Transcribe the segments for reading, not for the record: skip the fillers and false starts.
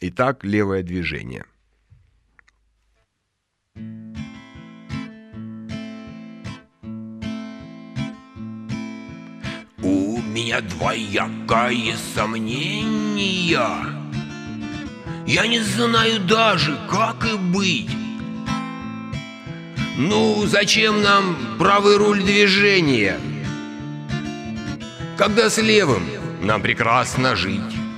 Итак, левое движение. У меня двоякое сомнение. Я не знаю даже, как и быть. Ну, зачем нам правый руль движения, когда с левым нам прекрасно жить?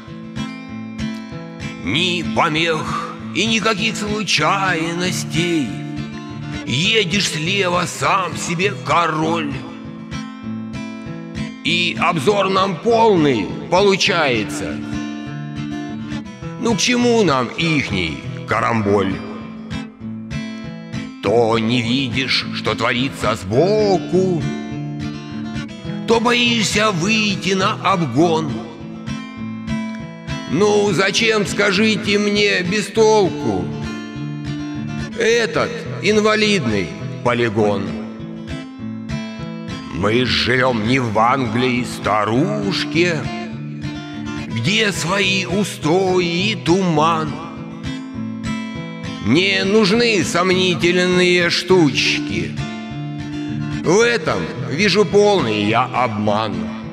Ни помех и никаких случайностей. Едешь слева, сам себе король. И обзор нам полный получается. Ну к чему нам ихний карамболь? То не видишь, что творится сбоку, то боишься выйти на обгон. Ну зачем, скажите мне, без толку этот инвалидный полигон? Мы живем не в Англии, старушке, где свои устои и туман. Не нужны сомнительные штучки. В этом вижу полный я обман.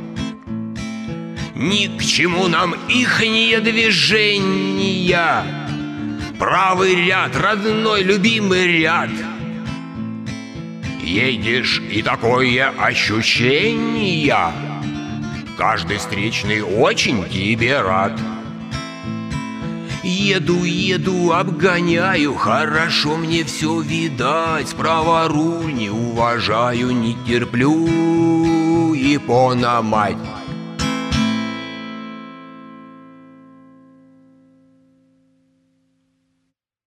Ни к чему нам ихние движения. Правый ряд, родной, любимый ряд. Едешь, и такое ощущение, каждый встречный очень тебе рад. Еду, еду, обгоняю, хорошо мне все видать. Справа руль не уважаю, не терплю, и пономать